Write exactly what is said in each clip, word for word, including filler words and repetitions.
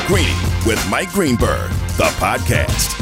Greeny with Mike Greenberg, the podcast.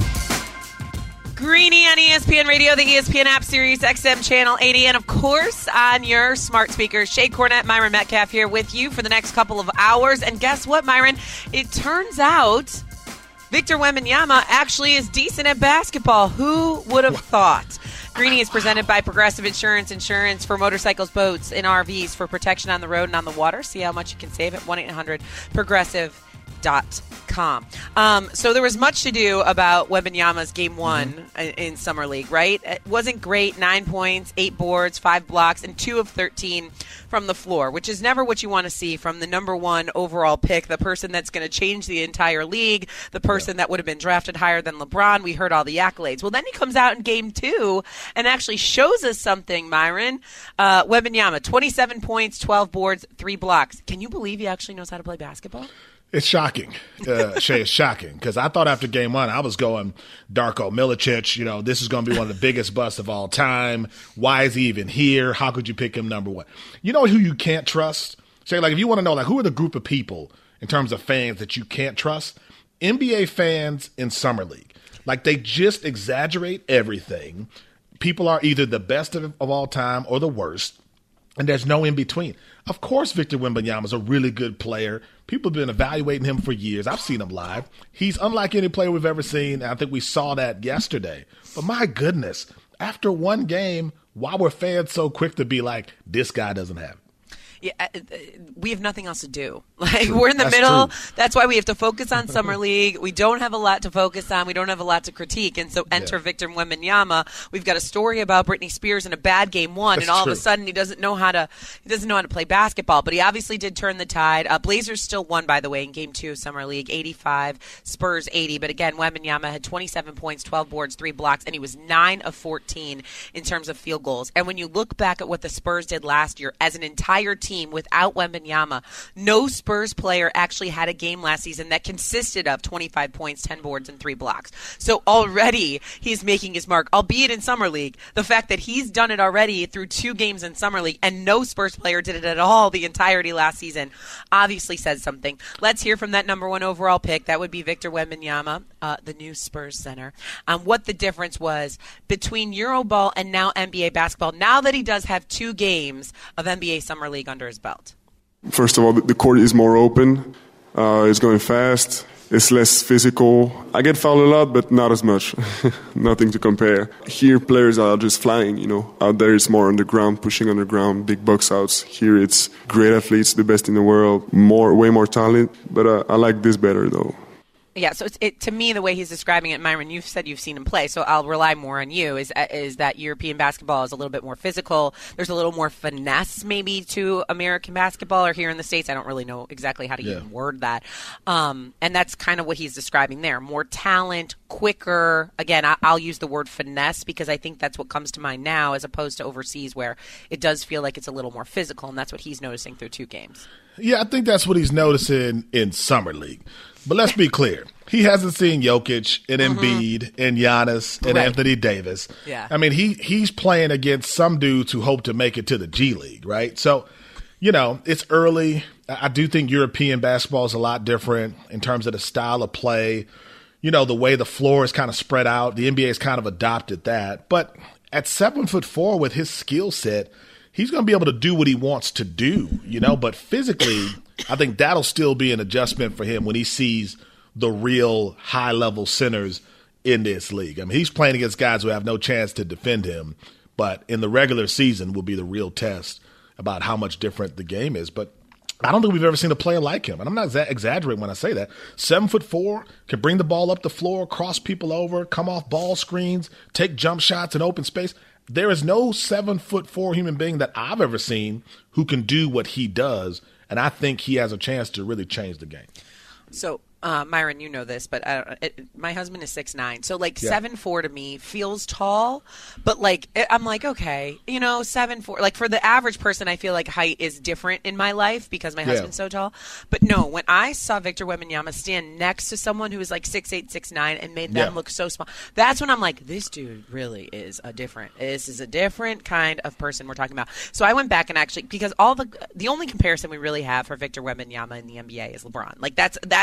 Greeny on E S P N Radio, the E S P N app, Sirius X M Channel eighty, and of course on your smart speakers. Shay Cornett, Myron Metcalf here with you for the next couple of hours. And guess what, Myron? It turns out Victor Wembanyama actually is decent at basketball. Who would have thought? Greeny is presented by Progressive Insurance. Insurance for motorcycles, boats, and R Vs for protection on the road and on the water. See how much you can save at one eight hundred progressive dot com. Um, so there was much to do about Wembanyama's game one mm-hmm. in, in Summer League, right? It wasn't great. Nine points, eight boards, five blocks, and two of thirteen from the floor, which is never what you want to see from the number one overall pick, the person that's going to change the entire league, the person yeah. that would have been drafted higher than LeBron. We heard all the accolades. Well, then he comes out in game two and actually shows us something, Myron. Uh, Wembanyama, twenty-seven points, twelve boards, three blocks. Can you believe he actually knows how to play basketball? It's shocking, uh, Shay. It's shocking because I thought after game one I was going Darko Milicic. You know, this is going to be one of the biggest busts of all time. Why is he even here? How could you pick him number one? You know who you can't trust, Shay? Like if you want to know, like who are the group of people in terms of fans that you can't trust? N B A fans in Summer League. Like they just exaggerate everything. People are either the best of, of all time or the worst, and there's no in between. Of course, Victor Wembanyama is a really good player. People have been evaluating him for years. I've seen him live. He's unlike any player we've ever seen. And I think we saw that yesterday. But my goodness, after one game, why were fans so quick to be like, this guy doesn't have it? Yeah, we have nothing else to do. Like true. We're in the That's middle. True. That's why we have to focus on Summer League. We don't have a lot to focus on. We don't have a lot to critique. And so enter yeah. Victor Wembanyama. We've got a story about Britney Spears in a bad game one, That's and all true. of a sudden he doesn't know how to he doesn't know how to play basketball. But he obviously did turn the tide. Uh, Blazers still won, by the way, in game two of Summer League, eighty-five, Spurs eighty. But again, Wembanyama had twenty-seven points, twelve boards, three blocks, and he was nine of fourteen in terms of field goals. And when you look back at what the Spurs did last year as an entire team without Wembanyama, Wembanyama. No Spurs player actually had a game last season that consisted of twenty-five points, ten boards, and three blocks. So already he's making his mark, albeit in Summer League. The fact that he's done it already through two games in Summer League and no Spurs player did it at all the entirety last season obviously says something. Let's hear from that number one overall pick. That would be Victor Wembanyama, uh, the new Spurs center, on what the difference was between Euroball and now N B A basketball, now that he does have two games of N B A Summer League under his belt. First of all, the court is more open. Uh, it's going fast. It's less physical. I get fouled a lot, but not as much. Nothing to compare. Here, players are just flying, you know. Out there, it's more on the ground, pushing on the ground, big box outs. Here, it's great athletes, the best in the world, more, way more talent. But uh, I like this better, though. Yeah, so it's, it, to me, the way he's describing it, Myron, you've said you've seen him play, so I'll rely more on you, is is that European basketball is a little bit more physical. There's a little more finesse maybe to American basketball, or here in the States. I don't really know exactly how to yeah. even word that. Um, and that's kind of what he's describing there. More talent, quicker. Again, I, I'll use the word finesse because I think that's what comes to mind now as opposed to overseas where it does feel like it's a little more physical, and that's what he's noticing through two games. Yeah, I think that's what he's noticing in Summer League. But let's be clear. He hasn't seen Jokic and Embiid mm-hmm. and Giannis and right. Anthony Davis. Yeah. I mean, he he's playing against some dudes who hope to make it to the G League, right? So, you know, it's early. I do think European basketball is a lot different in terms of the style of play. You know, the way the floor is kind of spread out. The N B A has kind of adopted that. But at seven foot four with his skill set, he's going to be able to do what he wants to do, you know, but physically, I think that'll still be an adjustment for him when he sees the real high-level centers in this league. I mean, he's playing against guys who have no chance to defend him, but in the regular season will be the real test about how much different the game is. But I don't think we've ever seen a player like him, and I'm not exa- exaggerating when I say that. Seven foot four, can bring the ball up the floor, cross people over, come off ball screens, take jump shots in open space. There is no seven foot four human being that I've ever seen who can do what he does, and I think he has a chance to really change the game. So, uh, Myron, you know this, but I don't, it, my husband is six nine, so like yeah. seven four to me feels tall, but like it, I'm like, okay, you know, seven four. Like for the average person, I feel like height is different in my life because my yeah. husband's so tall. But no, when I saw Victor Wembanyama stand next to someone who was like six eight, six nine, and made them yeah. look so small, that's when I'm like, this dude really is a different. This is a different kind of person we're talking about. So I went back and actually, because all the the only comparison we really have for Victor Wembanyama in the N B A is LeBron. Like that's that's to me.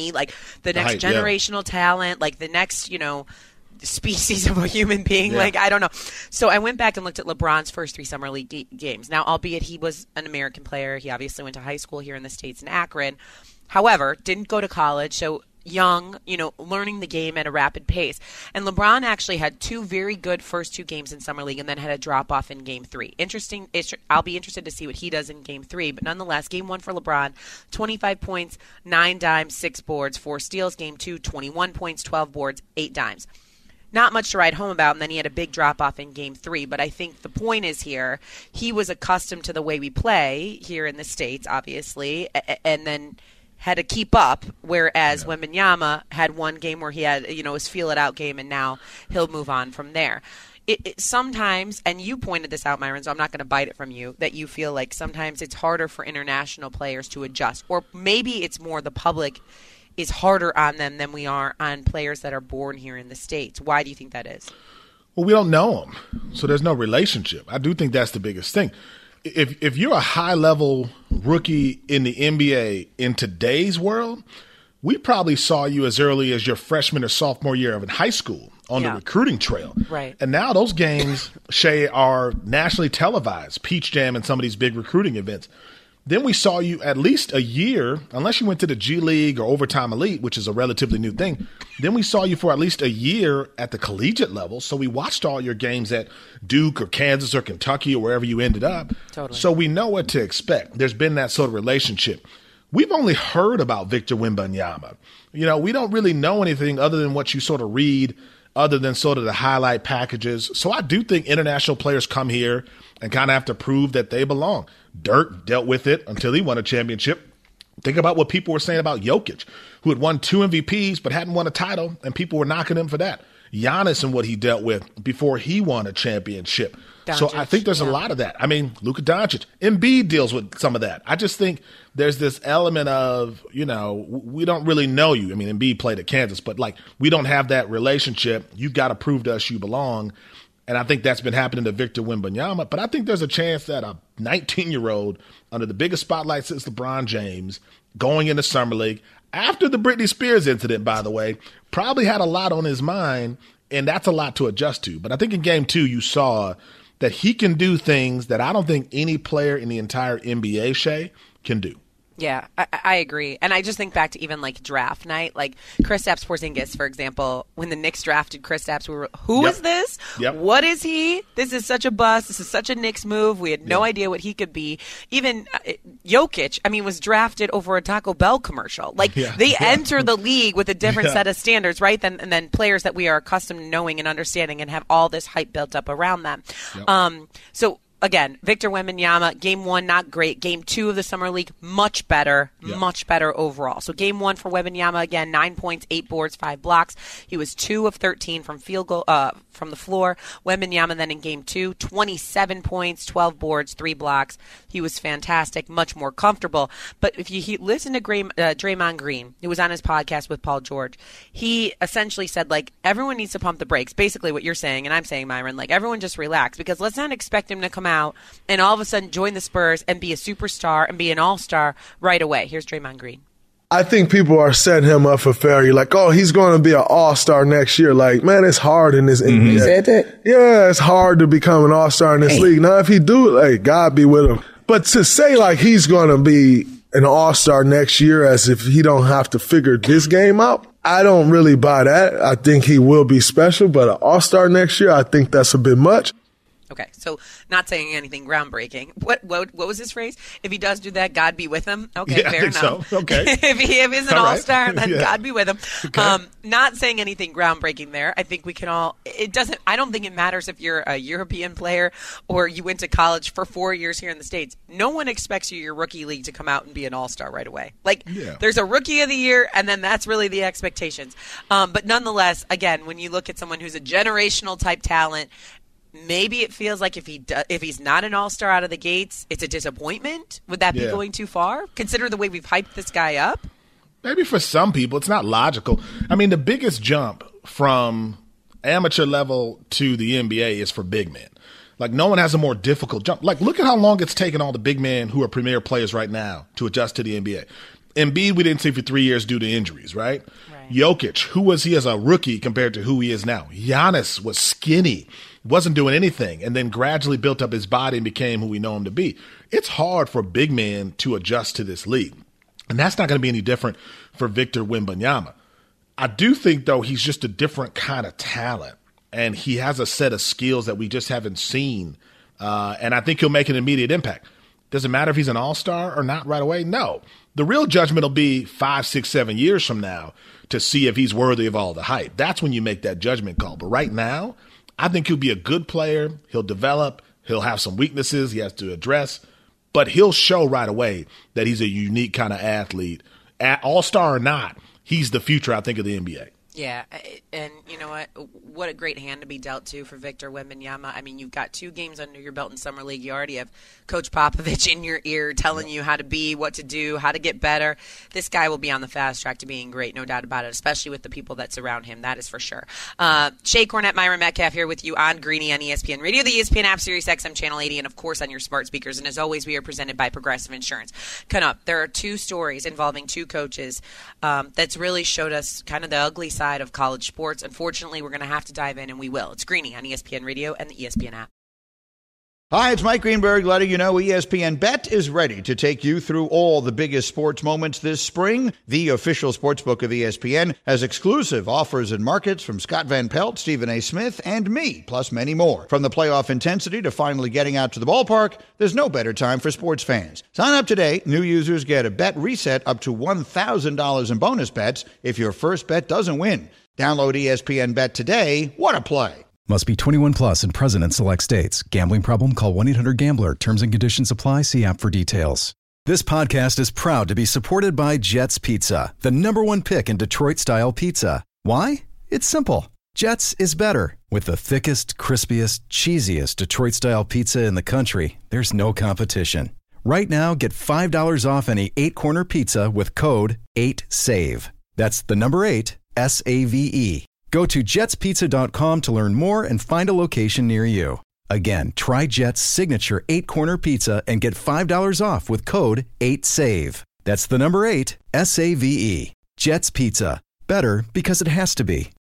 me, like the next Right, generational yeah. talent, like the next, you know, species of a human being. Yeah. Like, I don't know. So I went back and looked at LeBron's first three Summer League g- games. Now, albeit he was an American player, he obviously went to high school here in the States in Akron. However, didn't go to college, so young, you know, learning the game at a rapid pace. And LeBron actually had two very good first two games in Summer League and then had a drop-off in Game three. Interesting. I'll be interested to see what he does in Game three. But nonetheless, Game one for LeBron, twenty-five points, nine dimes, six boards, four steals. Game two, twenty-one points, twelve boards, eight dimes. Not much to write home about, and then he had a big drop-off in Game three. But I think the point is here, he was accustomed to the way we play here in the States, obviously, and then had to keep up, whereas yeah. Wembanyama had one game where he had, you know, his feel-it-out game, and now he'll move on from there. It, it, sometimes, and you pointed this out, Myron, so I'm not going to bite it from you, that you feel like sometimes it's harder for international players to adjust, or maybe it's more the public is harder on them than we are on players that are born here in the States. Why do you think that is? Well, we don't know them, so there's no relationship. I do think that's the biggest thing. If if you're a high-level rookie in the N B A in today's world, we probably saw you as early as your freshman or sophomore year of in high school on yeah. the recruiting trail. Right. And now those games, Shay, are nationally televised, Peach Jam and some of these big recruiting events. Then we saw you at least a year, unless you went to the G League or Overtime Elite, which is a relatively new thing. Then we saw you for at least a year at the collegiate level. So we watched all your games at Duke or Kansas or Kentucky or wherever you ended up. Totally. So we know what to expect. There's been that sort of relationship. We've only heard about Victor Wembanyama. You know, we don't really know anything other than what you sort of read, other than sort of the highlight packages. So I do think international players come here and kind of have to prove that they belong. Dirk dealt with it until he won a championship. Think about what people were saying about Jokic, who had won two M V Ps but hadn't won a title, and people were knocking him for that. Giannis and what he dealt with before he won a championship. Doncic, so I think there's yeah. a lot of that. I mean, Luka Doncic, Embiid deals with some of that. I just think there's this element of, you know, we don't really know you. I mean, Embiid played at Kansas, but like we don't have that relationship. You've got to prove to us you belong. And I think that's been happening to Victor Wembanyama. But I think there's a chance that a nineteen-year-old under the biggest spotlight since LeBron James going into Summer League, after the Britney Spears incident, by the way, probably had a lot on his mind, and that's a lot to adjust to. But I think in game two you saw that he can do things that I don't think any player in the entire N B A, Shay, can do. Yeah, I, I agree. And I just think back to even like draft night, like Kristaps Porzingis, for example, when the Knicks drafted Kristaps, we were, who yep. is this? Yep. What is he? This is such a bust. This is such a Knicks move. We had no yeah. idea what he could be. Even uh, Jokic, I mean, was drafted over a Taco Bell commercial. Like yeah. they yeah. enter the league with a different yeah. set of standards, right? Than, and then players that we are accustomed to knowing and understanding and have all this hype built up around them. Yep. Um, so, Again, Victor Wembanyama, game one, not great. Game two of the Summer League, much better, yep. much better overall. So game one for Wembanyama, again, nine points, eight boards, five blocks. He was two of thirteen from field goal, uh, from the floor. Wembanyama then in game two, twenty-seven points, twelve boards, three blocks. He was fantastic, much more comfortable. But if you he, listen to Gray, uh, Draymond Green, who was on his podcast with Paul George, he essentially said, like, everyone needs to pump the brakes. Basically what you're saying, and I'm saying, Myron, like, everyone just relax, because let's not expect him to come out and all of a sudden join the Spurs and be a superstar and be an all-star right away. Here's Draymond Green. I think people are setting him up for failure. Like, oh, he's going to be an all-star next year. Like, man, it's hard in this mm-hmm. N B A. You said that? Yeah, it's hard to become an all-star in this hey. league. Now, if he do it, like, God be with him. But to say, like, he's going to be an all-star next year as if he don't have to figure this game out, I don't really buy that. I think he will be special, but an all-star next year, I think that's a bit much. Okay, so not saying anything groundbreaking. What what what was his phrase? If he does do that, God be with him. Okay, yeah, fair I think enough. So. Okay. if he if he's an all star, right. then yeah. God be with him. Okay. Um, not saying anything groundbreaking there. I think we can all. It doesn't. I don't think it matters if you're a European player or you went to college for four years here in the States. No one expects you your rookie league to come out and be an all star right away. Like yeah. there's a rookie of the year, and then that's really the expectations. Um, but nonetheless, again, when you look at someone who's a generational type talent. Maybe it feels like if he do, if he's not an all-star out of the gates, it's a disappointment. Would that be yeah. going too far? Consider the way we've hyped this guy up. Maybe for some people, it's not logical. I mean, the biggest jump from amateur level to the N B A is for big men. Like, no one has a more difficult jump. Like, look at how long it's taken all the big men who are premier players right now to adjust to the N B A. Embiid, we didn't see for three years due to injuries, right? right? Jokic, who was he as a rookie compared to who he is now? Giannis was skinny, wasn't doing anything, and then gradually built up his body and became who we know him to be. It's hard for big men to adjust to this league, and that's not going to be any different for Victor Wembanyama. I do think, though, he's just a different kind of talent, and he has a set of skills that we just haven't seen, uh, and I think he'll make an immediate impact. Does it matter if he's an all-star or not right away? No. The real judgment will be five, six, seven years from now to see if he's worthy of all the hype. That's when you make that judgment call. But right now, I think he'll be a good player. He'll develop. He'll have some weaknesses he has to address. But he'll show right away that he's a unique kind of athlete. All-star or not, he's the future, I think, of the N B A. Yeah, and you know what? What a great hand to be dealt to for Victor Wembanyama. I mean, you've got two games under your belt in Summer League. You already have Coach Popovich in your ear telling you how to be, what to do, how to get better. This guy will be on the fast track to being great, no doubt about it, especially with the people that surround him. That is for sure. Uh, Shea Cornette, Myron Metcalf here with you on Greeny on E S P N Radio, the E S P N app, Sirius X M Channel eighty, and of course on your smart speakers. And as always, we are presented by Progressive Insurance. Coming up, there are two stories involving two coaches um, that's really showed us kind of the ugly side of college sports. Unfortunately, we're going to have to dive in, and we will. It's Greeny on E S P N Radio and the E S P N app. Hi, it's Mike Greenberg letting you know E S P N Bet is ready to take you through all the biggest sports moments this spring. The official sportsbook of E S P N has exclusive offers and markets from Scott Van Pelt, Stephen A. Smith, and me, plus many more. From the playoff intensity to finally getting out to the ballpark, there's no better time for sports fans. Sign up today. New users get a bet reset up to one thousand dollars in bonus bets if your first bet doesn't win. Download E S P N Bet today. What a play. Must be twenty-one plus and present in select states. Gambling problem? Call one eight hundred gambler. Terms and conditions apply. See app for details. This podcast is proud to be supported by Jets Pizza, the number one pick in Detroit-style pizza. Why? It's simple. Jets is better. With the thickest, crispiest, cheesiest Detroit-style pizza in the country, there's no competition. Right now, get five dollars off any eight-corner pizza with code eight save. That's the number eight, S A V E. Go to jets pizza dot com to learn more and find a location near you. Again, try Jet's signature eight-corner pizza and get five dollars off with code eight save. That's the number eight, S A V E. Jet's Pizza. Better because it has to be.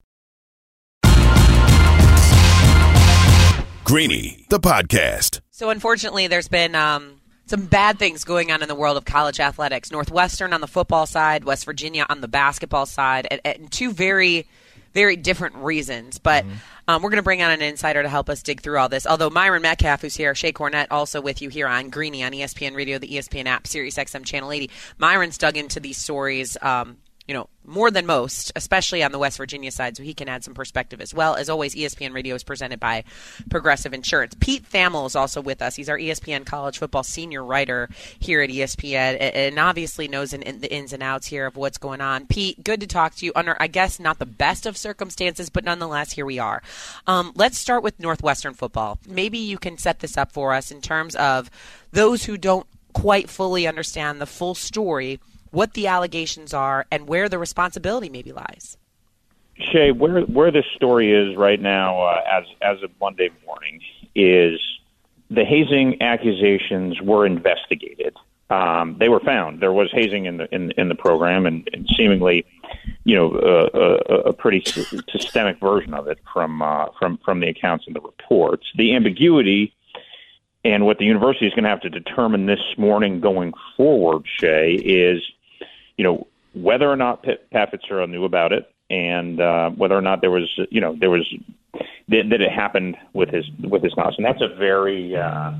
Greeny, the podcast. So unfortunately, there's been um, some bad things going on in the world of college athletics. Northwestern on the football side, West Virginia on the basketball side, and, and two very... very different reasons, but mm-hmm. um, we're going to bring on an insider to help us dig through all this. Although Myron Metcalf, who's here, Shea Cornette, also with you here on Greeny on E S P N Radio, the E S P N app, Sirius X M Channel eighty. Myron's dug into these stories, um, you know, more than most, especially on the West Virginia side, so he can add some perspective as well. As always, E S P N Radio is presented by Progressive Insurance. Pete Thamel is also with us. He's our E S P N college football senior writer here at E S P N, and obviously knows in, in the ins and outs here of what's going on. Pete, good to talk to you under, I guess, not the best of circumstances, but nonetheless, here we are. Um, let's start with Northwestern football. Maybe you can set this up for us in terms of those who don't quite fully understand the full story, what the allegations are, and where the responsibility maybe lies. Shea, where where this story is right now, uh, as as of Monday morning, is the hazing accusations were investigated. Um, they were found. There was hazing in the in, in the program, and, and seemingly, you know, uh, a, a pretty systemic version of it from uh, from from the accounts and the reports. The ambiguity. And what the university is going to have to determine this morning going forward, Shea, is, you know, whether or not Pat Fitzgerald knew about it, and uh, whether or not there was, you know, there was that, that it happened with his with his knowledge. And that's a very uh,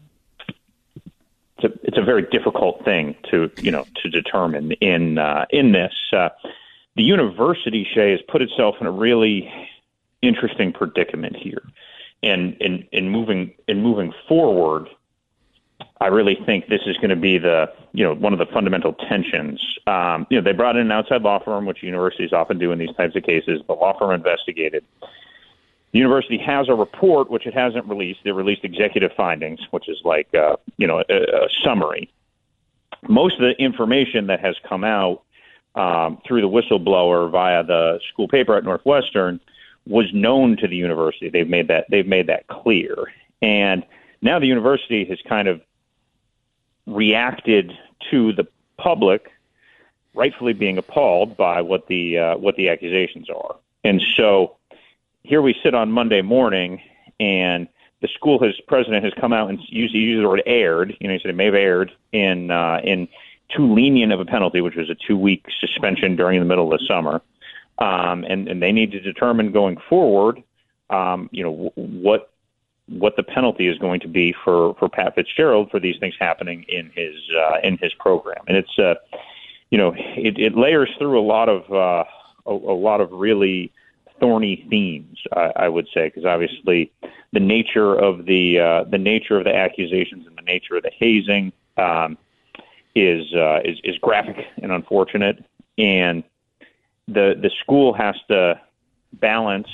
it's a it's a very difficult thing to you know to determine in uh, in this. Uh, the university, Shea, has put itself in a really interesting predicament here. And in, in moving in moving forward, I really think this is going to be the you know one of the fundamental tensions. Um, you know, they brought in an outside law firm, which universities often do in these types of cases. The law firm investigated. The university has a report, which it hasn't released. They released executive findings, which is like uh, you know a, a summary. Most of the information that has come out um, through the whistleblower via the school paper at Northwestern was known to the university. They've made that they've made that clear. And now the university has kind of reacted to the public rightfully being appalled by what the uh, what the accusations are. And so here we sit on Monday morning, and the school has president has come out and used, used the word aired. You know, he said it may have aired in uh, in too lenient of a penalty, which was a two-week suspension during the middle of the summer. Um, and, and they need to determine going forward, um, you know, w- what what the penalty is going to be for, for Pat Fitzgerald for these things happening in his uh, in his program. And it's uh, you know, it, it layers through a lot of uh, a, a lot of really thorny themes, I, I would say, because obviously the nature of the uh, the nature of the accusations and the nature of the hazing um, is, uh, is is graphic and unfortunate, and the the school has to balance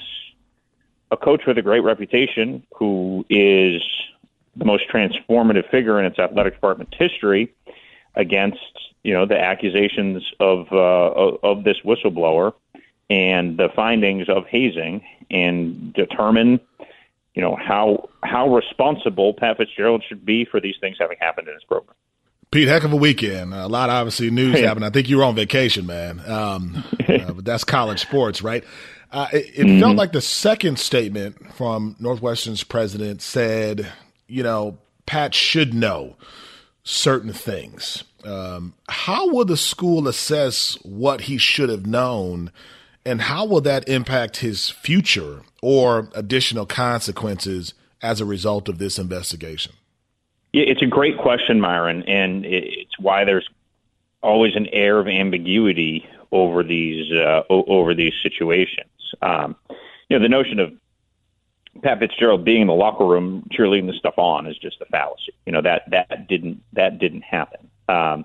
a coach with a great reputation who is the most transformative figure in its athletic department's history against, you know, the accusations of uh, of, of this whistleblower and the findings of hazing, and determine, you know, how how responsible Pat Fitzgerald should be for these things having happened in his program. Pete, heck of a weekend. A lot of obviously news hey. happened. I think you were on vacation, man. Um, uh, but that's college sports, right? Uh, it it mm-hmm. felt like the second statement from Northwestern's president said, you know, Pat should know certain things. Um, how will the school assess what he should have known, and how will that impact his future or additional consequences as a result of this investigation? Yeah, it's a great question, Myron, and it's why there's always an air of ambiguity over these uh, over these situations. Um, you know, the notion of Pat Fitzgerald being in the locker room cheerleading this stuff on is just a fallacy. You know, that that didn't that didn't happen. Um,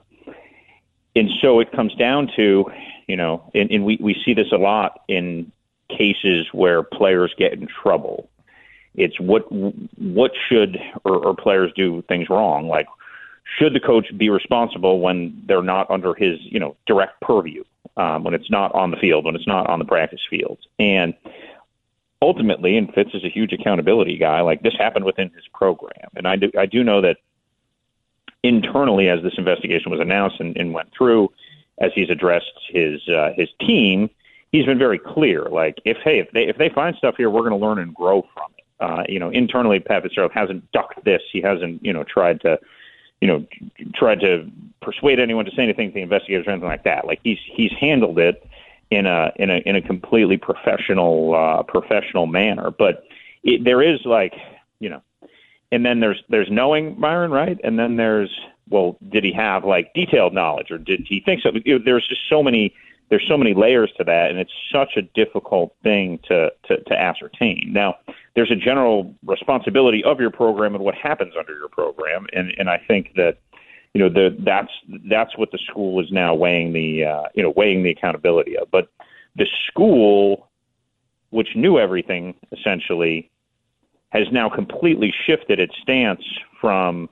and so it comes down to, you know, and, and we, we see this a lot in cases where players get in trouble. It's what what should or, or players do things wrong? Like, should the coach be responsible when they're not under his, you know, direct purview, um, when it's not on the field, when it's not on the practice field? And ultimately, and Fitz is a huge accountability guy, like this happened within his program. And I do, I do know that internally, as this investigation was announced and, and went through, as he's addressed his uh, his team, he's been very clear. Like, if hey, if they if they find stuff here, we're going to learn and grow from it. Uh, you know, internally, Pat Fitzgerald hasn't ducked this. He hasn't, you know, tried to, you know, tried to persuade anyone to say anything to the investigators or anything like that. Like, he's he's handled it in a in a in a completely professional uh, professional manner. But it, there is, like, you know, and then there's there's knowing, Myron, right? And then there's, well, did he have like detailed knowledge, or did he think so? There's just so many there's so many layers to that, and it's such a difficult thing to to, to ascertain. Now, there's a general responsibility of your program and what happens under your program, and and I think that, you know, the that's that's what the school is now weighing the uh, you know weighing the accountability of. But the school, which knew everything essentially, has now completely shifted its stance from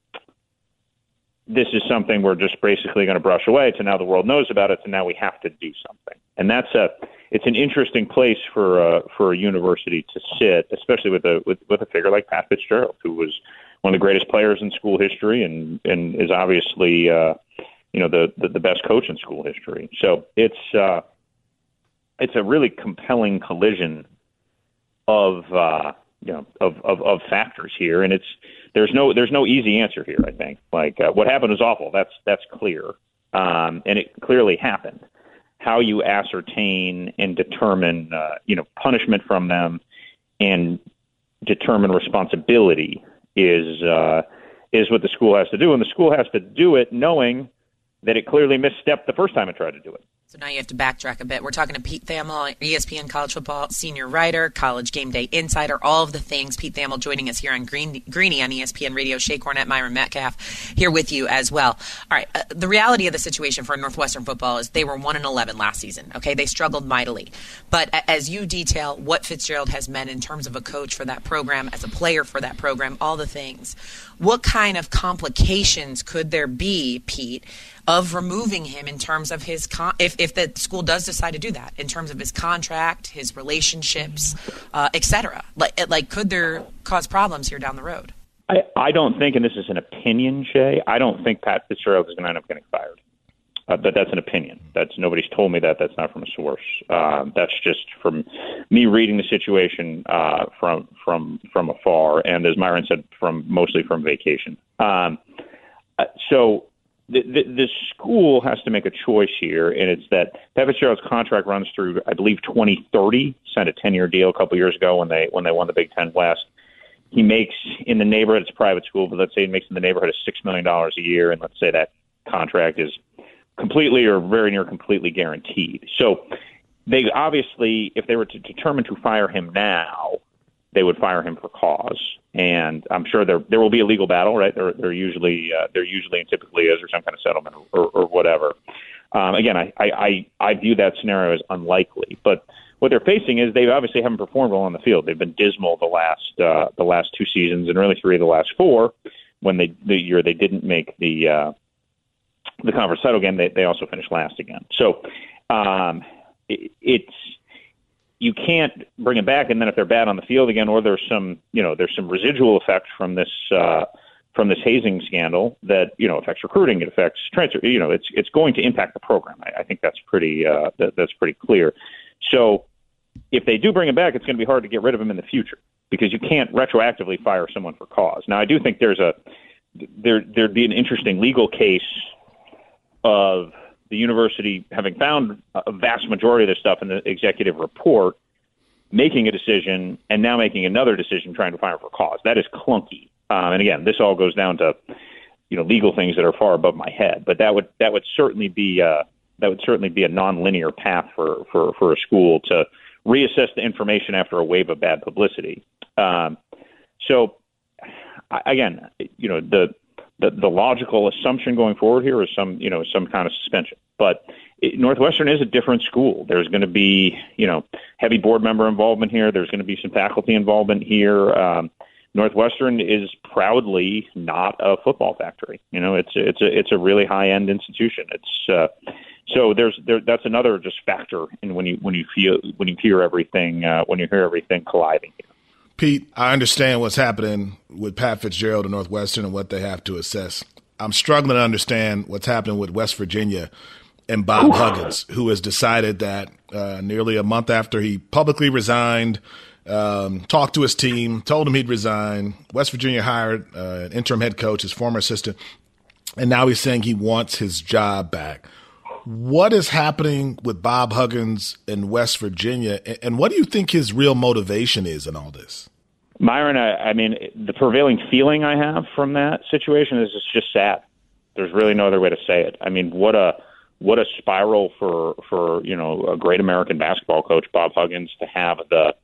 this is something we're just basically going to brush away to now the world knows about it, to now we have to do something. And that's a it's an interesting place for uh, for a university to sit, especially with a with, with a figure like Pat Fitzgerald, who was one of the greatest players in school history and and is obviously uh, you know the, the the best coach in school history. So it's uh, it's a really compelling collision of uh, you know of, of of factors here, and it's there's no there's no easy answer here. I think like uh, what happened was awful. That's that's clear, um, and it clearly happened. How you ascertain and determine uh, you know punishment from them and determine responsibility is uh, is what the school has to do, and the school has to do it knowing that it clearly misstepped the first time it tried to do it. So now you have to backtrack a bit. We're talking to Pete Thamel, E S P N college football senior writer, College Game Day insider, all of the things. Pete Thamel joining us here on Green, Greeny on E S P N Radio. Shea Cornett, Myron Metcalf here with you as well. All right, uh, the reality of the situation for Northwestern football is they were one and eleven last season. Okay, they struggled mightily. But as you detail what Fitzgerald has meant in terms of a coach for that program, as a player for that program, all the things, what kind of complications could there be, Pete, of removing him in terms of his con- if if the school does decide to do that, in terms of his contract, his relationships, uh, et cetera? Like, like, could there cause problems here down the road? I, I don't think, and this is an opinion, Shay, I don't think Pat Fitzgerald is going to end up getting fired. Uh, but that's an opinion. That's nobody's told me that. That's not from a source. Uh, that's just from me reading the situation uh, from from from afar, and as Myron said, from mostly from vacation. Um, uh, so the, the, the school has to make a choice here, and it's that Pat Fitzgerald's contract runs through, I believe, twenty thirty. Signed a ten-year deal a couple years ago when they when they won the Big Ten West. He makes in the neighborhood. It's a private school, but let's say he makes in the neighborhood of six million dollars a year, and let's say that contract is completely or very near completely guaranteed. So they obviously, if they were to determine to fire him now, they would fire him for cause. And I'm sure there there will be a legal battle, right? There there usually uh, there usually and typically is, or some kind of settlement or, or whatever. Um, again, I, I I view that scenario as unlikely, but what they're facing is they obviously haven't performed well on the field. They've been dismal the last uh, the last two seasons, and really three of the last four. When they the year they didn't make the uh, the conference title game, they, they also finished last again. So um, it, it's you can't bring it back, and then if they're bad on the field again, or there's some you know there's some residual effect from this uh, from this hazing scandal that you know affects recruiting, it affects transfer. You know, it's it's going to impact the program. I, I think that's pretty uh, that, that's pretty clear. So if they do bring him back, it's going to be hard to get rid of him in the future because you can't retroactively fire someone for cause. Now, I do think there's a there there'd be an interesting legal case of the university having found a vast majority of this stuff in the executive report, making a decision and now making another decision trying to fire for cause. That is clunky. Um, and again, this all goes down to you know legal things that are far above my head. But that would that would certainly be uh, that would certainly be a nonlinear path for, for, for a school to reassess the information after a wave of bad publicity. Um, so again, you know the. The, the logical assumption going forward here is some, you know, some kind of suspension. But it, Northwestern is a different school. There's going to be, you know, heavy board member involvement here. There's going to be some faculty involvement here. Um, Northwestern is proudly not a football factory. You know, it's it's a it's a really high end institution. It's uh, so there's there that's another just factor in when you when you feel when you hear everything uh, when you hear everything colliding here. Pete, I understand what's happening with Pat Fitzgerald and Northwestern and what they have to assess. I'm struggling to understand what's happening with West Virginia and Bob Ooh. Huggins, who has decided that uh, nearly a month after he publicly resigned, um, talked to his team, told him he'd resign. West Virginia hired uh, an interim head coach, his former assistant, and now he's saying he wants his job back. What is happening with Bob Huggins in West Virginia, and what do you think his real motivation is in all this? Myron, I, I mean, the prevailing feeling I have from that situation is it's just sad. There's really no other way to say it. I mean, what a what a spiral for for you know a great American basketball coach, Bob Huggins, to have the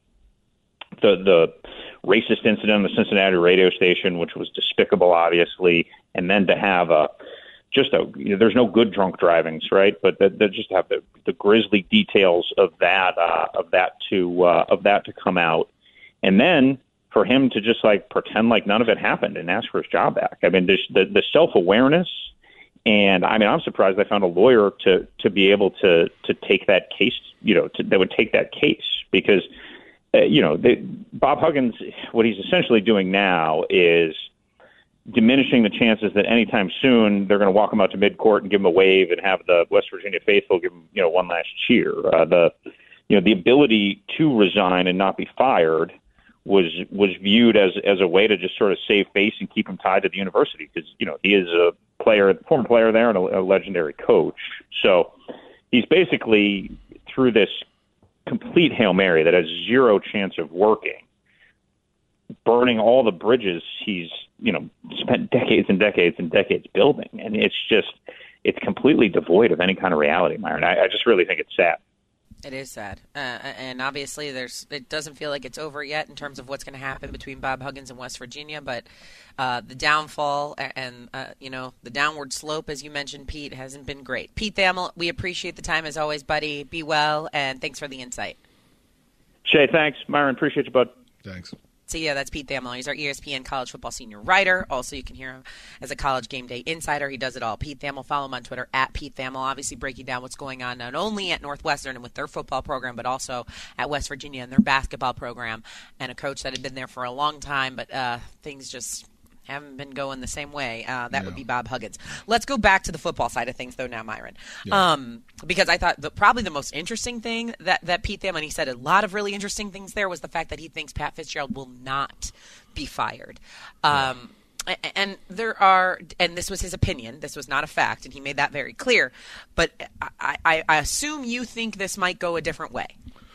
the the racist incident on the Cincinnati radio station, which was despicable, obviously, and then to have a Just a, you know, there's no good drunk drivings, right? But they just have the, the grisly details of that, uh, of that to, uh, of that to come out, and then for him to just like pretend like none of it happened and ask for his job back. I mean, the the self awareness, and I mean, I'm surprised they found a lawyer to to be able to to take that case, you know, to, that would take that case because, uh, you know, they, Bob Huggins, what he's essentially doing now is diminishing the chances that anytime soon they're going to walk him out to midcourt and give him a wave and have the West Virginia faithful give him, you know, one last cheer. Uh, the, you know, the ability to resign and not be fired was was viewed as as a way to just sort of save face and keep him tied to the university because, you know, he is a player, former player there and a, a legendary coach. So he's basically through this complete Hail Mary that has zero chance of working, burning all the bridges he's, you know, spent decades and decades and decades building. And it's just, it's completely devoid of any kind of reality, Myron. I, I just really think it's sad. It is sad. Uh, and obviously there's, it doesn't feel like it's over yet in terms of what's going to happen between Bob Huggins and West Virginia, but uh, the downfall and, uh, you know, the downward slope, as you mentioned, Pete, hasn't been great. Pete Thamel, we appreciate the time as always, buddy. Be well, and thanks for the insight. Shay, thanks. Myron, appreciate you, bud. Thanks. See ya, that's Pete Thamel. He's our E S P N college football senior writer. Also, you can hear him as a College Game Day insider. He does it all. Pete Thamel, follow him on Twitter, at Pete Thamel. Obviously breaking down what's going on not only at Northwestern and with their football program, but also at West Virginia and their basketball program. And a coach that had been there for a long time, but uh, things just haven't been going the same way. Uh, that Yeah. would be Bob Huggins. Let's go back to the football side of things, though, now, Myron. Yeah. Um, because I thought the, probably the most interesting thing that, that Pete Thamel, and he said a lot of really interesting things there, was the fact that he thinks Pat Fitzgerald will not be fired. Um, yeah. And there are, and this was his opinion, this was not a fact, and he made that very clear. But I, I, I assume you think this might go a different way.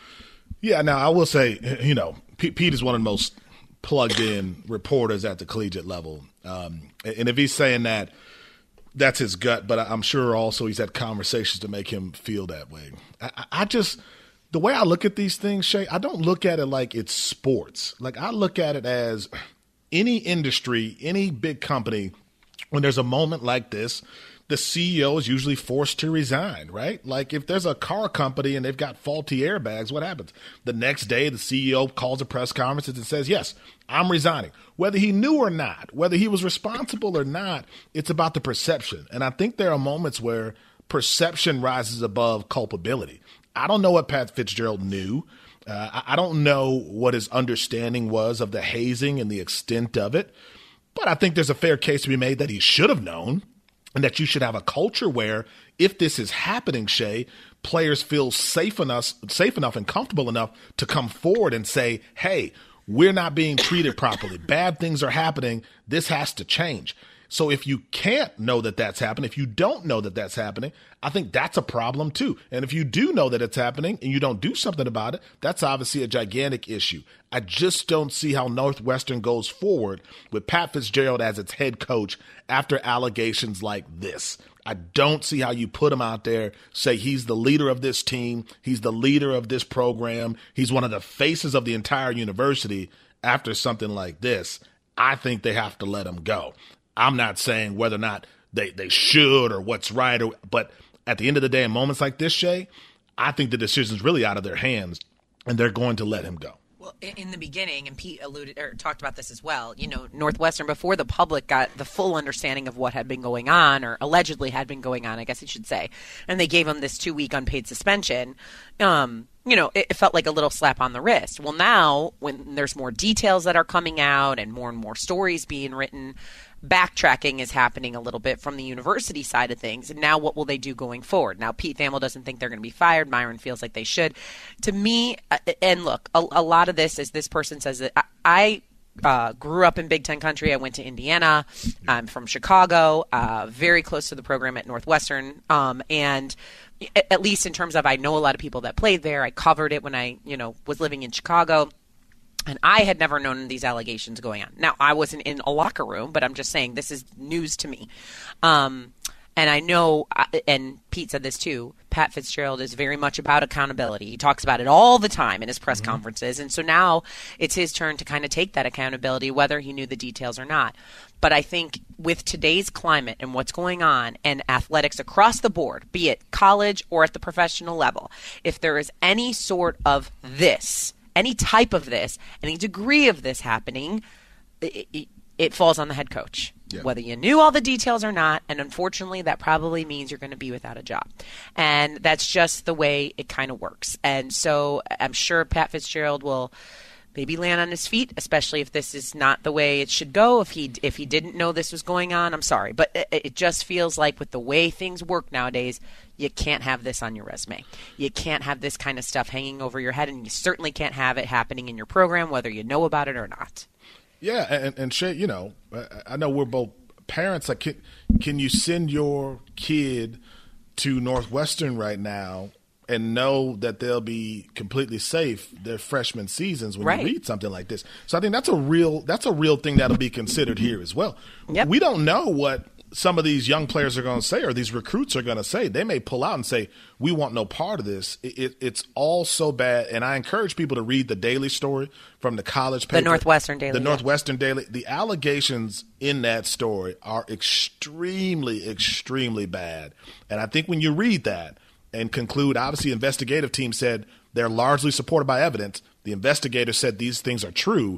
Yeah, now I will say, you know, Pete, Pete is one of the most plugged-in reporters at the collegiate level. Um, and if he's saying that, that's his gut, but I'm sure also he's had conversations to make him feel that way. I, I just, the way I look at these things, Shay, I don't look at it like it's sports. Like, I look at it as any industry, any big company, when there's a moment like this, the C E O is usually forced to resign, right? Like if there's a car company and they've got faulty airbags, what happens? The next day, the C E O calls a press conference and says, yes, I'm resigning. Whether he knew or not, whether he was responsible or not, it's about the perception. And I think there are moments where perception rises above culpability. I don't know what Pat Fitzgerald knew. Uh, I don't know what his understanding was of the hazing and the extent of it. But I think there's a fair case to be made that he should have known. And that you should have a culture where if this is happening, Shay, players feel safe enough, safe enough and comfortable enough to come forward and say, hey, we're not being treated properly. Bad things are happening. This has to change. So if you can't know that that's happening, if you don't know that that's happening, I think that's a problem too. And if you do know that it's happening and you don't do something about it, that's obviously a gigantic issue. I just don't see how Northwestern goes forward with Pat Fitzgerald as its head coach after allegations like this. I don't see how you put him out there, say he's the leader of this team, he's the leader of this program, he's one of the faces of the entire university after something like this. I think they have to let him go. I'm not saying whether or not they, they should or what's right, or, but at the end of the day, in moments like this, Shay, I think the decision's really out of their hands, and they're going to let him go. Well, in the beginning, and Pete alluded or talked about this as well, you know, Northwestern, before the public got the full understanding of what had been going on, or allegedly had been going on, I guess you should say, and they gave him this two-week unpaid suspension, um, you know, it, it felt like a little slap on the wrist. Well, now, when there's more details that are coming out and more and more stories being written, backtracking is happening a little bit from the university side of things. And now what will they do going forward? Now, Pete Thamel doesn't think they're going to be fired. Myron feels like they should. To me, and look, a, a lot of this is this person says that I, I uh, grew up in Big Ten country. I went to Indiana. I'm from Chicago, uh, very close to the program at Northwestern. Um, and at least in terms of, I know a lot of people that played there. I covered it when I, you know, was living in Chicago. And I had never known these allegations going on. Now, I wasn't in a locker room, but I'm just saying this is news to me. Um, and I know, and Pete said this too, Pat Fitzgerald is very much about accountability. He talks about it all the time in his press mm-hmm. conferences. And so now it's his turn to kind of take that accountability, whether he knew the details or not. But I think with today's climate and what's going on in athletics across the board, be it college or at the professional level, if there is any sort of this, any type of this, any degree of this happening, it, it, it falls on the head coach, yeah. whether you knew all the details or not. And unfortunately, that probably means you're going to be without a job. And that's just the way it kind of works. And so I'm sure Pat Fitzgerald will maybe land on his feet, especially if this is not the way it should go. If he if he didn't know this was going on, I'm sorry. But it, it just feels like with the way things work nowadays, you can't have this on your resume. You can't have this kind of stuff hanging over your head, and you certainly can't have it happening in your program, whether you know about it or not. Yeah, and, and Shay, you know, I know we're both parents. Like, can, can you send your kid to Northwestern right now and know that they'll be completely safe their freshman seasons when right. you read something like this? So I think that's a real that's a real thing that'll be considered here as well. Yep. We don't know what some of these young players are going to say, or these recruits are going to say. They may pull out and say, we want no part of this. It, it, it's all so bad. And I encourage people to read the Daily Story from the college paper. The Northwestern Daily. The Northwestern yeah. Daily. The allegations in that story are extremely, extremely bad. And I think when you read that and conclude, obviously, the investigative team said they're largely supported by evidence. The investigator said these things are true.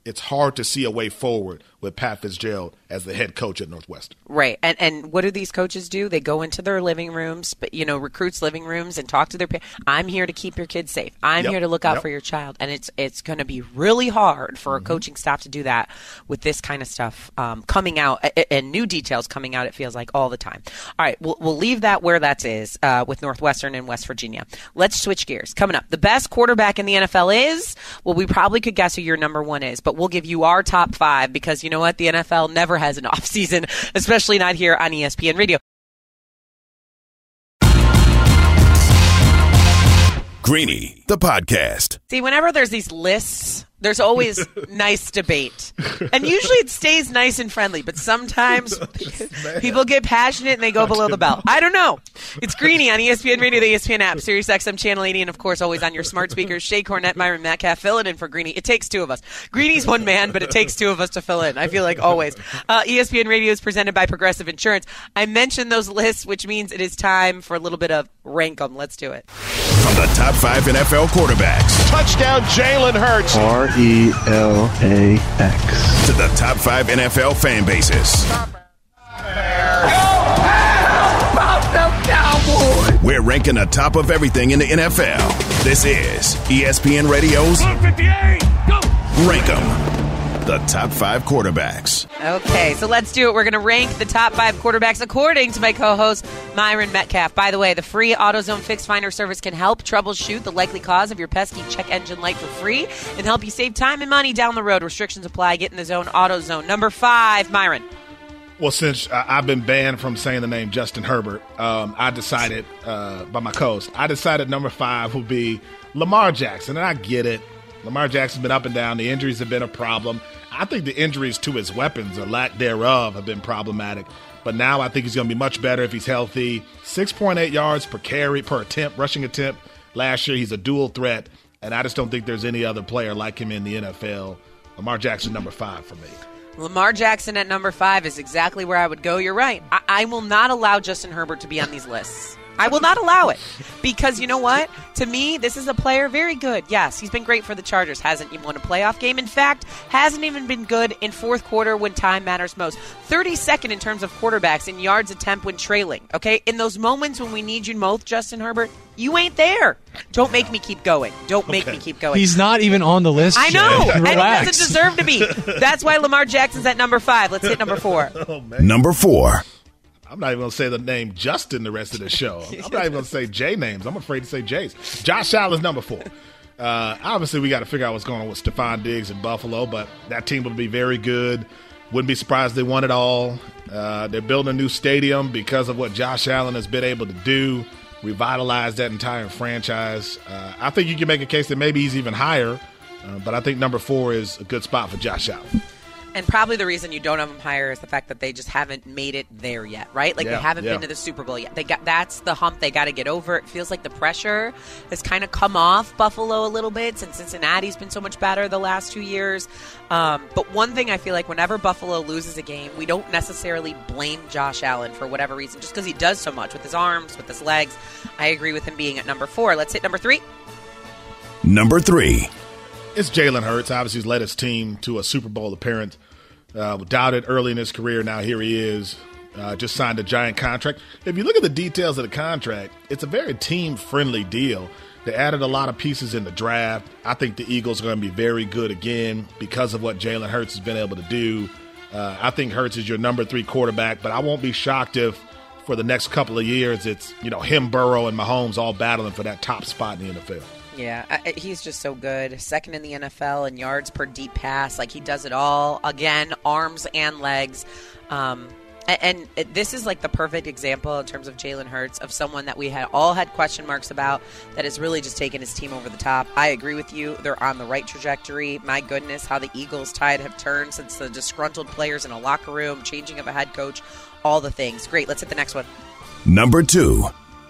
it's hard to see a way forward with Pat Fitzgerald as the head coach at Northwestern. Right. And and what do these coaches do? They go into their living rooms, but you know, recruits' living rooms and talk to their parents. I'm here to keep your kids safe. I'm Yep. here to look out Yep. for your child. And it's it's going to be really hard for Mm-hmm. a coaching staff to do that with this kind of stuff um, coming out and, and new details coming out, it feels like, all the time. All right, we'll, we'll leave that where that is uh, with Northwestern and West Virginia. Let's switch gears. Coming up, the best quarterback in the N F L is, well, we probably could guess who your number one is, but we'll give you our top five because you know what? The N F L never has an off season, especially not here on E S P N Radio. Greeny, the podcast. See, whenever there's these lists, there's always nice debate. And usually it stays nice and friendly, but sometimes people get passionate and they go below the belt. I don't know. It's Greeny on E S P N Radio, the E S P N app, Sirius X M Channel eighty, and of course always on your smart speakers. Shay Cornett, Myron Metcalf, filling in for Greeny. It takes two of us. Greeny's one man, but it takes two of us to fill in, I feel like always. Uh, E S P N Radio is presented by Progressive Insurance. I mentioned those lists, which means it is time for a little bit of rank 'em. Let's do it. From the top five N F L quarterbacks Touchdown, Jalen Hurts. R E L A X. to the top five N F L fan bases. We're ranking the top of everything in the N F L. This is E S P N Radio's Rank 'em, the top five quarterbacks. Okay, so let's do it. We're going to rank the top five quarterbacks according to my co-host, Myron Metcalf. By the way, the free AutoZone Fix Finder service can help troubleshoot the likely cause of your pesky check engine light for free and help you save time and money down the road. Restrictions apply. Get in the zone, AutoZone. Number five, Myron. Well, since uh, I've been banned from saying the name Justin Herbert, um, I decided, uh, by my co-host, I decided number five would be Lamar Jackson. And I get it. Lamar Jackson's been up and down. The injuries have been a problem. I think the injuries to his weapons or lack thereof have been problematic. But now I think he's going to be much better if he's healthy. six point eight yards per carry, per attempt, rushing attempt. Last year, he's a dual threat. And I just don't think there's any other player like him in the N F L. Lamar Jackson, number five for me. Lamar Jackson at number five is exactly where I would go. You're right. I, I will not allow Justin Herbert to be on these lists. I will not allow it because you know what? To me, this is a player very good. Yes, he's been great for the Chargers. Hasn't even won a playoff game. In fact, hasn't even been good in fourth quarter when time matters most. thirty-second in terms of quarterbacks in yards attempt when trailing. Okay, in those moments when we need you most, Justin Herbert, you ain't there. Don't make me keep going. Don't make Okay. me keep going. He's not even on the list. I know, Jay. and he Relax. doesn't deserve to be. That's why Lamar Jackson's at number five. Let's hit number four. Oh, man. Number four. I'm not even going to say the name Justin the rest of the show. I'm not even going to say J names. I'm afraid to say J's. Josh Allen's number four. Uh, obviously, we got to figure out what's going on with Stephon Diggs in Buffalo, but that team will be very good. Wouldn't be surprised they won it all. Uh, they're building a new stadium because of what Josh Allen has been able to do, revitalize that entire franchise. Uh, I think you can make a case that maybe he's even higher, uh, but I think number four is a good spot for Josh Allen. And probably the reason you don't have them higher is the fact that they just haven't made it there yet, right? Like Yeah, they haven't yeah. been to the Super Bowl yet. They got that's the hump they got to get over. It feels like the pressure has kind of come off Buffalo a little bit since Cincinnati's been so much better the last two years. Um, but one thing I feel like whenever Buffalo loses a game, we don't necessarily blame Josh Allen for whatever reason, just because he does so much with his arms, with his legs. I agree with him being at number four. Let's hit number three. Number three. It's Jalen Hurts. Obviously, he's led his team to a Super Bowl appearance. Uh, doubted early in his career. Now here he is. Uh, just signed a giant contract. If you look at the details of the contract, it's a very team-friendly deal. They added a lot of pieces in the draft. I think the Eagles are going to be very good again because of what Jalen Hurts has been able to do. Uh, I think Hurts is your number three quarterback, but I won't be shocked if for the next couple of years it's you know him, Burrow, and Mahomes all battling for that top spot in the N F L. Yeah, I, he's just so good. Second in the N F L in yards per deep pass. Like, he does it all. Again, arms and legs. Um, and, and this is like the perfect example in terms of Jalen Hurts of someone that we had all had question marks about that has really just taken his team over the top. I agree with you. They're on the right trajectory. My goodness, how the Eagles' tide have turned since the disgruntled players in a locker room, changing of a head coach, all the things. Great. Let's hit the next one. Number two.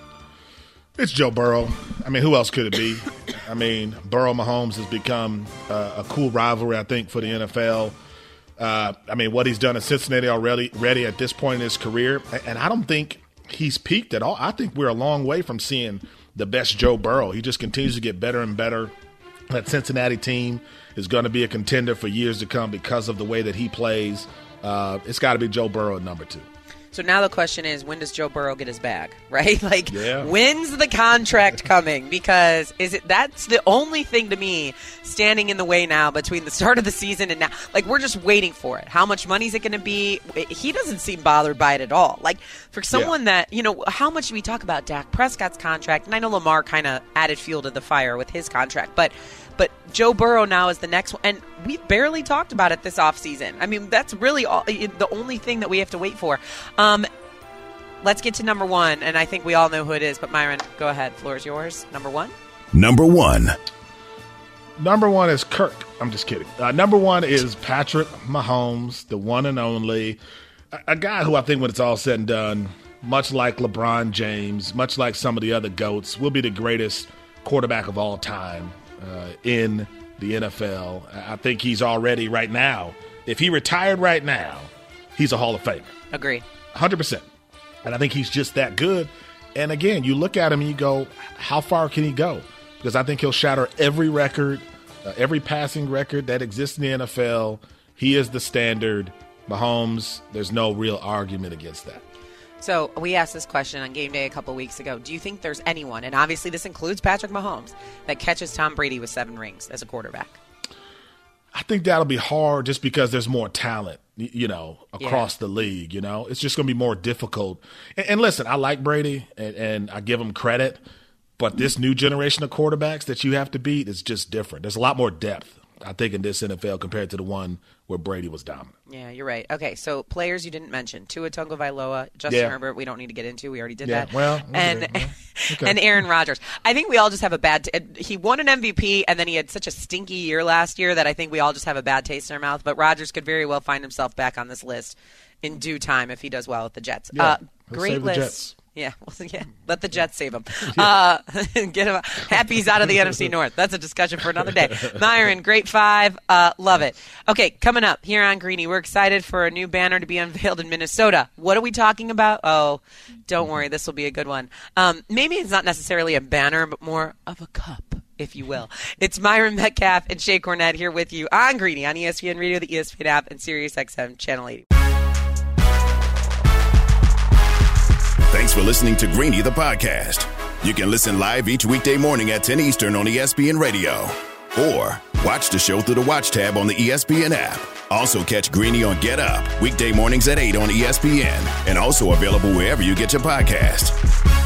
It's Joe Burrow. I mean, who else could it be? I mean, Burrow-Mahomes has become uh, a cool rivalry, I think, for the N F L. Uh, I mean, what he's done in Cincinnati already, ready at this point in his career, and I don't think he's peaked at all. I think we're a long way from seeing the best Joe Burrow. He just continues to get better and better. that Cincinnati team is going to be a contender for years to come because of the way that he plays. Uh, it's got to be Joe Burrow at number two. So now the question is, when does Joe Burrow get his bag, right? Like, yeah. When's the contract coming? Because is it that's the only thing to me standing in the way now between the start of the season and now. Like, we're just waiting for it. How much money is it going to be? He doesn't seem bothered by it at all. Like, for someone yeah. that, you know, how much do we talk about Dak Prescott's contract? And I know Lamar kind of added fuel to the fire with his contract, but But Joe Burrow now is the next one. And we barely talked about it this offseason. I mean, that's really all, the only thing that we have to wait for. Um, let's get to number one. And I think we all know who it is. But, Myron, go ahead. Floor is yours. Number one? Number one. Number one is Kirk. I'm just kidding. Uh, number one is Patrick Mahomes, the one and only. A, a guy who I think when it's all said and done, much like LeBron James, much like some of the other GOATs, will be the greatest quarterback of all time. Uh, in the N F L. I think he's already right now, if he retired right now, he's a Hall of Famer. Agree. one hundred percent. And I think he's just that good. And again, you look at him and you go, how far can he go? Because I think he'll shatter every record, uh, every passing record that exists in the N F L. He is the standard. Mahomes, there's no real argument against that. So we asked this question on Game Day a couple weeks ago. Do you think there's anyone, and obviously this includes Patrick Mahomes, that catches Tom Brady with seven rings as a quarterback? I think that'll be hard just because there's more talent, you know, across yeah. the league, you know. It's just going to be more difficult. And, and listen, I like Brady, and, and I give him credit, but this new generation of quarterbacks that you have to beat is just different. There's a lot more depth, I think, in this N F L compared to the one where Brady was dominant. Yeah, you're right. Okay, so players you didn't mention. Tua Tagovailoa, Justin yeah. Herbert, we don't need to get into. We already did yeah, that. Well, and well, okay. and Aaron Rodgers. I think we all just have a bad t- – he won an M V P, and then he had such a stinky year last year that I think we all just have a bad taste in our mouth. But Rodgers could very well find himself back on this list in due time if he does well with the Jets. Yeah, uh, he'll great save the list. Jets. Yeah, well, yeah, let the Jets save him. Uh, get him happy he's out of the N F C North. That's a discussion for another day. Myron, great five. Uh, love it. Okay, coming up here on Greeny, we're excited for a new banner to be unveiled in Minnesota. What are we talking about? Oh, don't worry, this will be a good one. Um, maybe it's not necessarily a banner, but more of a cup, if you will. It's Myron Metcalf and Shay Cornett here with you on Greeny on E S P N Radio, the E S P N app, and Sirius X M Channel eighty. Thanks for listening to Greeny the podcast. You can listen live each weekday morning at ten Eastern on E S P N Radio. Or watch the show through the Watch tab on the E S P N app. Also catch Greeny on Get Up, weekday mornings at eight on E S P N. And also available wherever you get your podcast.